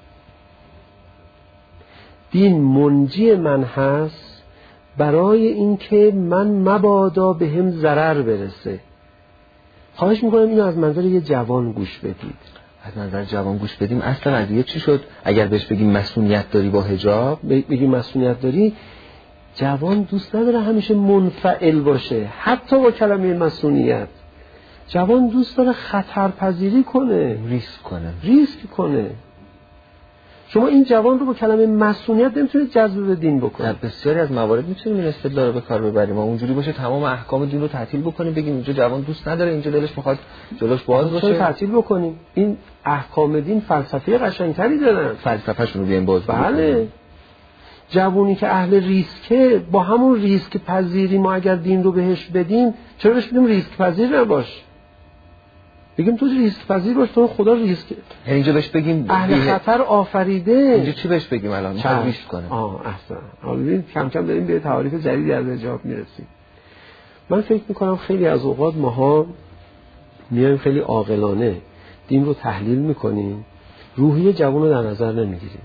دین منجی من هست برای اینکه من مبادا به هم ضرر برسه. خواهش میکنم اینو از منظر یه جوان گوش بدید. از منظر جوان گوش بدیم. اصلا قضیه چی شد؟ اگر بهش بگیم مسئولیت داری با حجاب، بگیم مسئولیت داری، جوان دوست نداره همیشه منفعل باشه. حتی با کلمه مسئولیت جوان دوست داره خطر پذیری کنه، ریسک کنه. شما این جوان رو با کلمه مسئولیت نمیتونید جذب به دین بکنید. در بسیاری از موارد میتونیم این استدلال رو به کار ببریم. ما اونجوری باشه تمام احکام دین رو تعطیل بکنیم، بگیم اینجا جوان دوست نداره، اینجا دلش میخواد جلوش باز باشه. تعطیل بکنیم. این احکام دین فلسفه قشنگتری دارن. فلسفه‌شون رو بیایم باز بله بکنیم. جوونی که اهل ریسکه، با همون ریسک پذیری ما اگر دین رو بهش بدیم، چرا بهش بدیم ریسک پذیر نباش؟ بگیم تو ریسک پذیر باش، تو خدا ریسک. اینجا بهش بگیم اهل خطر آفریده. اینجا چی بهش بگیم الان؟ میخواد ریسک کنه. احسن. حالا ببین کم کم داریم به تعاریف جدیدی از حجاب میرسیم. من فکر میکنم خیلی از اوقات ماها میایم خیلی عاقلانه دین رو تحلیل میکنیم، روحیه جوان رو در نظر نمیگیریم.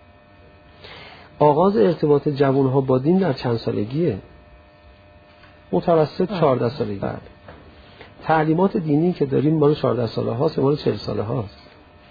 آغاز ارتباط جوانها با دین در چند سالگیه؟ متوسط 14 سالگی. تعلیمات دینی که داریم مال 14 ساله هاست، مال 40 ساله هاست.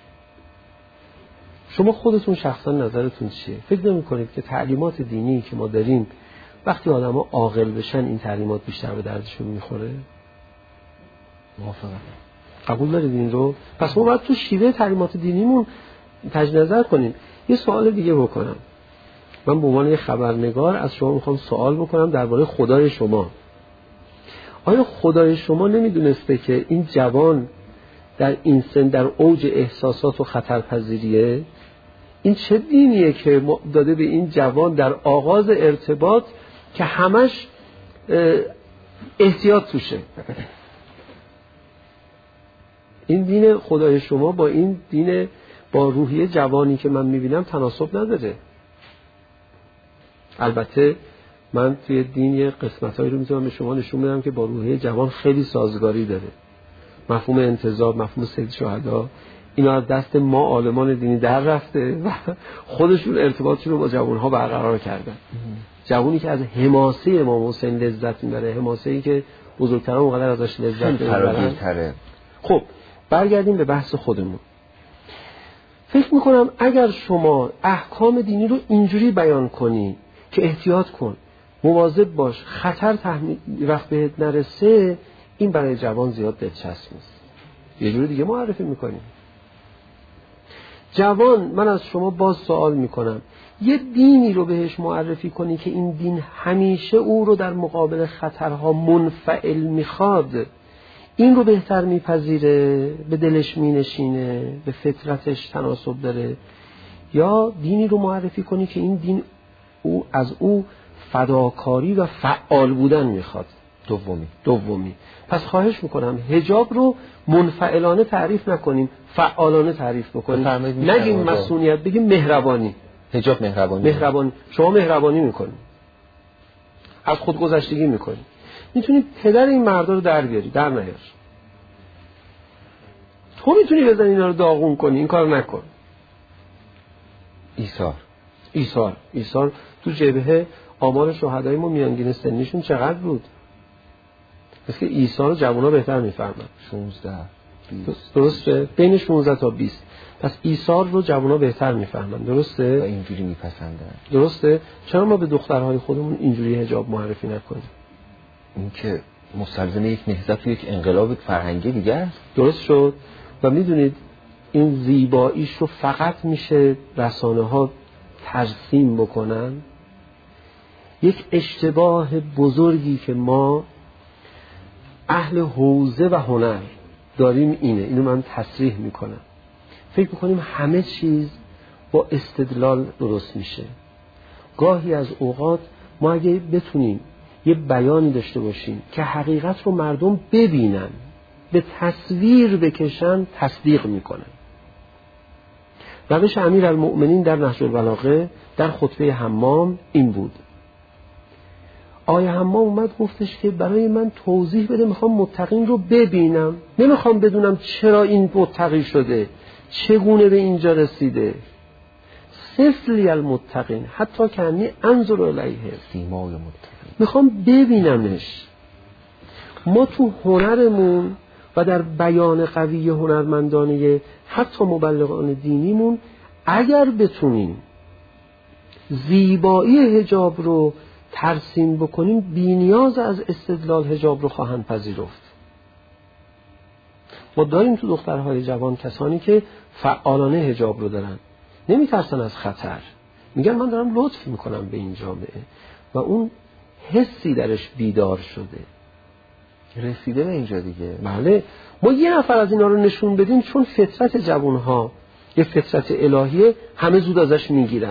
شما خودتون شخصا نظرتون چیه؟ فکر نمی‌کنید که تعلیمات دینی که ما داریم وقتی آدم‌ها عاقل بشن این تعلیمات بیشتر به دردشون میخوره؟ موافقم. قبول دارید این رو؟ پس ما باید تو شیوه تعلیمات دینیمون تجدید نظر کنیم. یه سوال دیگه بکنم. من به عنوان یه خبرنگار از شما میخوام سوال بکنم درباره خدای شما. آیا خدای شما نمیدونسته که این جوان در این سن در اوج احساسات و خطرپذیریه؟ این چه دینیه که داده به این جوان در آغاز ارتباط که همش احتیاط توشه؟ این دین خدای شما با این دین، با روحیه جوانی که من میبینم تناسب نداره. البته من توی دین یه قسمتایی رو میتونم به شما نشون بدم که با روحیه جوان خیلی سازگاری داره. مفهوم انتزاع، مفهوم سید شهدا، اینا از دست ما عالمان دینی در رفته و خودشون ارتباطشون رو با جوانها برقرار کردن. جوانی که از حماسه امام حسین لذت میبره، حماسه‌ای که بزرگتران اونقدر ازش لذت میبرن. خب برگردیم به بحث خودمون. فکر میکنم اگر شما احکام دینی رو اینجوری بیان کنی که احتیاط کن، مواظب باش، خطر وقت بهت نرسه، این برای جوان زیاد دلچسب نیست. یه جوری دیگه معرفی میکنیم. جوان، من از شما باز سوال میکنم، یه دینی رو بهش معرفی کنی که این دین همیشه او رو در مقابل خطرها منفعل میخواد، این رو بهتر میپذیره، به دلش مینشینه، به فطرتش تناسب داره، یا دینی رو معرفی کنی که این دین از او فداکاری و فعال بودن میخواد؟ دومی. پس خواهش میکنم حجاب رو منفعلانه تعریف نکنیم، فعالانه تعریف بکنیم. نگیم مسئولیت، بگیم مهربانی. حجاب مهربانی. شما مهربانی میکنید، از خودگذشتگی میکنید. میتونی پدر این مردا رو در بیاری، در نیار. تو میتونی بزنی اینا رو داغون کنی، این کار نکن. ایثار تو جبهه آمار شهدای ما میانگین سنیشون چقدر بود؟ مثل که ایثار جوونا بهتر میفهمن. 16 درسته؟ بین 16 تا 20. پس ایثار رو جوونا بهتر میفهمن، درسته؟ و اینجوری میپسندن. درسته؟ چرا ما به دخترهای خودمون اینجوری حجاب معرفی نکنیم؟ این که مستلزم یک نهضت و یک انقلاب فرهنگی دیگه است. درست شد. و میدونید این زیباییش رو فقط میشه رسانه ها ترسیم بکنن. یک اشتباه بزرگی که ما اهل حوزه و هنر داریم اینو من تصریح میکنم. فکر میکنیم همه چیز با استدلال درست میشه. گاهی از اوقات ما اگه بتونیم یه بیانی داشته باشیم که حقیقت رو مردم ببینن، به تصویر بکشن، تصدیق میکنن. روش امیرالمؤمنین در نهج البلاغه در خطبه حمام این بود. آیه حمام اومد گفتش که برای من توضیح بده، میخوام متقین رو ببینم، نمیخوام بدونم چرا این متقی شده، چگونه به اینجا رسیده. صفلی المتقین حتی کنی انظر الیه، سیمای متقین، میخوام ببینمش. ما تو هنرمون و در بیان قوی هنرمندانه حتی مبلغان دینیمون اگر بتونیم زیبایی حجاب رو ترسیم بکنیم، بی نیاز از استدلال حجاب رو خواهند پذیرفت. ما داریم تو دخترهای جوان کسانی که فعالانه حجاب رو دارن. نمیترسن از خطر، میگن من دارم لطف میکنم به این جامعه و اون حسی درش بیدار شده، رسیده به اینجا دیگه. بله، ما یه نفر از اینا رو نشون بدیم، چون فطرت جوانها یه فطرت الهیه، همه زود ازش میگیرن.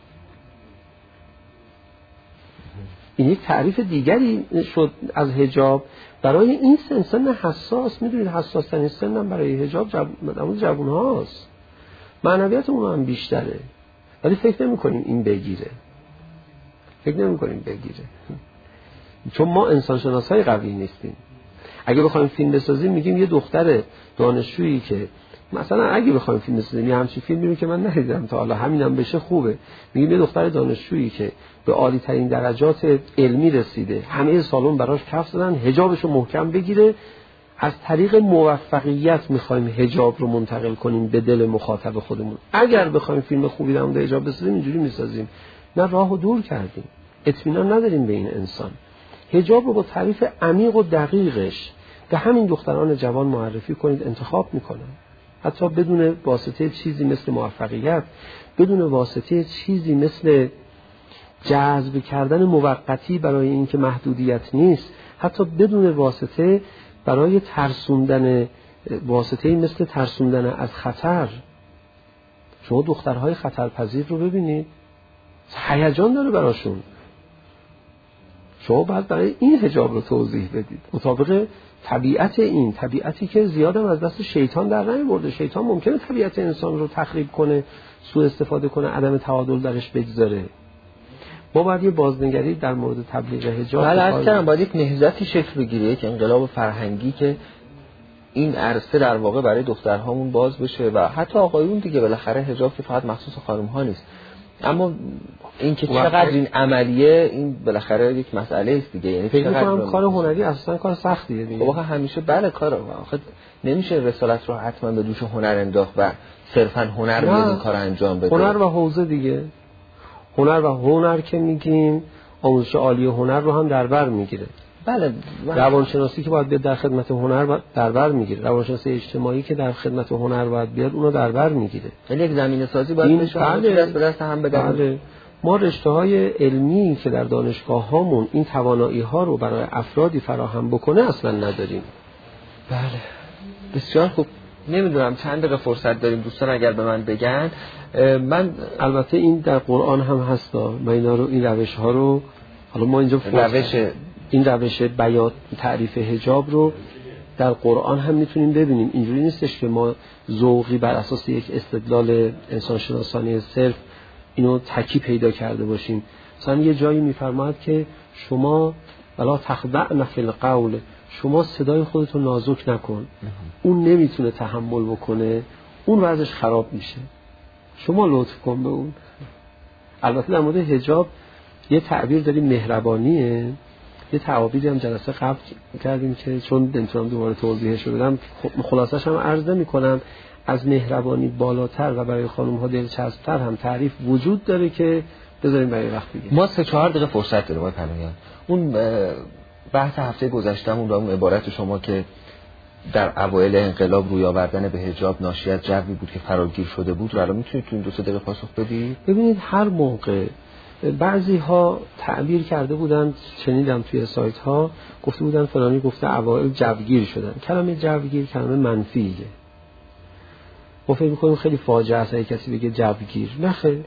این یک تعریف دیگری شد از حجاب برای این سن حساس. میدونید حساس ترین سن هم برای حجاب جوان هاست، معنویت اون هم بیشتره، ولی فکر نمی کنیم این بگیره، چون ما انسان شناسای قوی نیستیم. اگه بخوایم فیلم بسازیم میگیم یه دختر دانشجویی که مثلا اگه بخوایم فیلم بسازیم، یه همچین فیلمی رو که من ندیدم تا حالا، همینم بشه خوبه، میگیم یه دختر دانشجویی که به عالی ترین درجات علمی رسیده، همه سالن براش کف زدن، حجابشو محکم بگیره، از طریق موفقیت میخوایم حجاب رو منتقل کنیم به دل مخاطب خودمون. اگر بخوایم فیلم خوبی در مورد حجاب بسازیم اینجوری میسازیم، نه راهو دور کردیم، اطمینان نداریم به این انسان. حجاب رو با تعریف عمیق و دقیقش به همین دختران جوان معرفی کنید، انتخاب میکنن، حتی بدون واسطه چیزی مثل موفقیت، بدون واسطه چیزی مثل جذب کردن موقتی برای اینکه محدودیت نیست، حتی بدون واسطه برای ترسوندن، واسطه مثل ترسوندن از خطر. شما دخترهای خطرپذیر رو ببینید، هیجان داره براشون. شما باید برای این حجاب رو توضیح بدید مطابق طبیعت، این طبیعتی که زیادم از دست شیطان در نمی‌برده. شیطان ممکنه طبیعت انسان رو تخریب کنه، سوء استفاده کنه، عدم تعادل درش بگذاره. ما باید یه بازنگری در مورد تبلیغ حجاب، بله اصلا باید یک نهضتی شکل بگیره، یک انقلاب فرهنگی که این عرصه در واقع برای دخترهامون باز بشه و حتی آقایون دیگه. بالاخره حجاب که فقط مخصوص خانم‌ها نیست، اما این که چقدر این عملیه، این بالاخره یک مسئله است دیگه. یعنی فکر می‌کنم کار هنری اصلا کار سختیه دیگه. خب همیشه بله کار آخه نمیشه رسالت رو حتما به دوش هنر انداخت و صرفاً هنر میاد این کار انجام بده. هنر و حوزه دیگه، هنر که میگیم آموزش عالی هنر رو هم در بر میگیره. بله روانشناسی که باید بیاد در خدمت هنر در بر میگیره، روانشناسی اجتماعی که در خدمت هنر باید بیاد اونو در بر میگیره. یعنی یک زمینه سازی باید بشه، دست به دست هم بدن. بله. ما رشته‌های علمی که در دانشگاه‌هامون این توانایی‌ها رو برای افرادی فراهم بکنه اصلا نداریم. بله بسیار خوب. نمیدونم چند دقیقه فرصت داریم دوستان اگر به من بگن. من البته این در قرآن هم هست، ما اینا رو، این روش‌ها رو، حالا ما اینجا این روش بیان تعریف حجاب رو در قرآن هم میتونیم ببینیم. اینجوری نیستش که ما ذوقی بر اساس یک استدلال انسانشناسانه صرف اینو تکی پیدا کرده باشیم. مثلا یه جایی میفرماد که شما ولا تخضعن فی القول، شما صدای خودتو نازک نکن، اون نمیتونه تحمل بکنه، اون وضعش خراب میشه، شما لطف کن به اون. البته در مورد حجاب یه تعبیر داریم مهربانیه، یه تعابیری هم جلسه قبل کردیم که چون نمیتونم دوباره توضیحش بدم، خلاصش هم عرض نمی‌کنم. از مهربانی بالاتر و برای خانم ها دلچسب‌تر هم تعریف وجود داره که بذاریم برای وقت دیگه. ما 3-4 دقیقه فرصت داریم آقای پناهیان. اون بحث هفته گذشتهمون رو، اون عبارت شما که در اوایل انقلاب روی آوردن به حجاب ناشی از جوی بود که فراگیر شده بود رو الان میتونید تو این 2-3 دقیقه پاسخ بدید؟ ببینید هر موقع بعضی ها تعبیر کرده بودن، شنیدم توی سایت ها گفته بودن فلانی گفته اوایل جوگیر شدن. کلمه جوگیر کلمه منفیه. ما فکر می‌کنیم خیلی فاجعه است اگه کسی بگه جوگیر. نه خیر.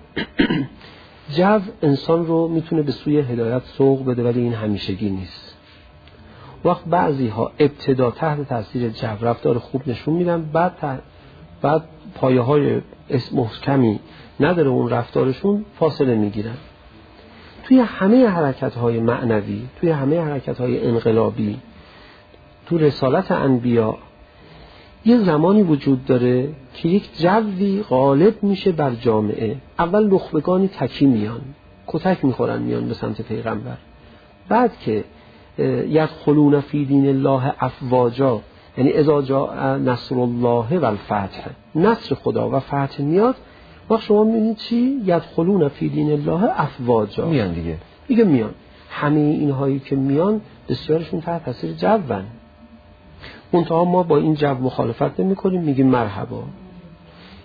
جو انسان رو میتونه به سوی هدایت سوق بده، ولی این همیشگی نیست. وقت بعضی ها ابتدا تحت تاثیر جو رفتار خوب نشون میدن، بعد پایه‌های محکمی نداره اون رفتارشون، فاصله میگیرن. توی همه حرکت‌های معنوی، توی همه حرکت‌های انقلابی، تو رسالت انبیا یه زمانی وجود داره که یک جوی غالب میشه بر جامعه. اول نخبگانی تکی میان، کتک میخورن، میان به سمت پیغمبر. بعد که یدخلون فی دین الله افواجا، یعنی اذا جاء نصر الله و الفتح، نصر خدا و فتح میاد، وقت شما میبینید چی؟ یدخلون فی دین الله افواجا، میان دیگه میان. همه اینهایی که میان بسیارشون تحت تاثیر جوون. منتها ما با این جو مخالفت نمی کنیم، میگیم مرحبا.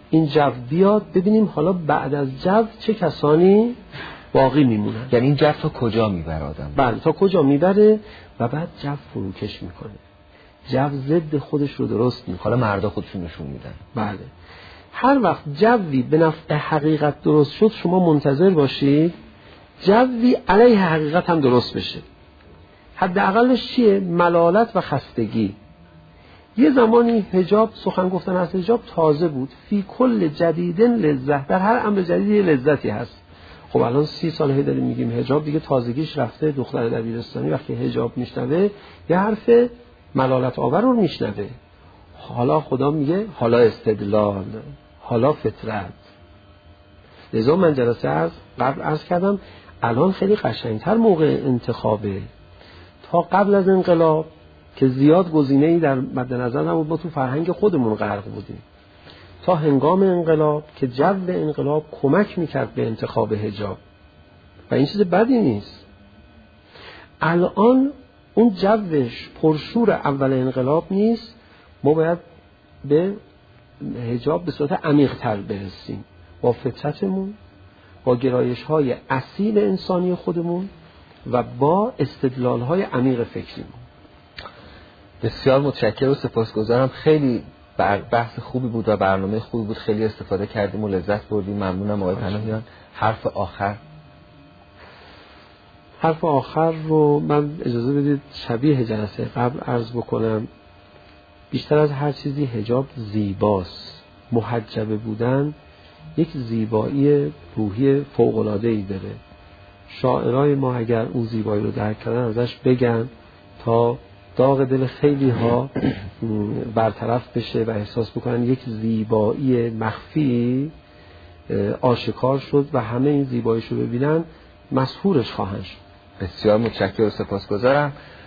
این جو بیاد، ببینیم حالا بعد از جو چه کسانی باقی میمونن. یعنی این جو تا کجا میبره آدم؟ بله، تا کجا میبره و بعد جو فروکش میکنه، جو ضد خودش رو درست میکنه. حالا مردا خودشون نشون میدن. بله، هر وقت جوی به نفع حقیقت درست شد، شما منتظر باشید جوی علیه حقیقت هم درست بشه. حداقلش چیه؟ ملالت و خستگی. یه زمانی حجاب، سخن گفتن از حجاب تازه بود. فی کل جدیدن لذت، در هر امر جدیدی یه لذتی هست. خب الان 30 ساله داریم میگیم حجاب دیگه تازگیش رفته. دختر دبیرستانی وقتی حجاب میشنوه یه حرف ملالت آور رو میشنوه. حالا خدا میگه حالا استدلال، حالا فطرت. لذا من جلسه قبل عرض کردم الان خیلی قشنگتر موقع انتخابه تا قبل از انقلاب که زیاد گزینه‌ای در مد نظر نبود، ما تو فرهنگ خودمون غرق بودیم، تا هنگام انقلاب که جو انقلاب کمک میکرد به انتخاب حجاب و این چیز بدی نیست. الان اون جوش پرشور اول انقلاب نیست، ما باید به حجاب به صورت عمیق تر برسیم با فطرتمون، با گرایش های اصیل انسانی خودمون و با استدلال های عمیق فکریمون. بسیار متشکرم و سپاسگزارم. خیلی بحث خوبی بود و برنامه خوبی بود، خیلی استفاده کردیم و لذت بردیم. ممنونم آقای پناهیان. حرف آخر رو من اجازه بدید شبیه جلسه قبل عرض بکنم. بیشتر از هر چیزی حجاب زیباست. محجبه بودن یک زیبایی روحی فوق‌العاده‌ای داره. شاعرای ما اگر اون زیبایی رو درک کردن ازش بگن تا داغ دل خیلی ها برطرف بشه و احساس بکنن یک زیبایی مخفی آشکار شد و همه این زیباییشو ببینن مسحورش خواهند شد. بسیار متشکرم و سپاسگزارم.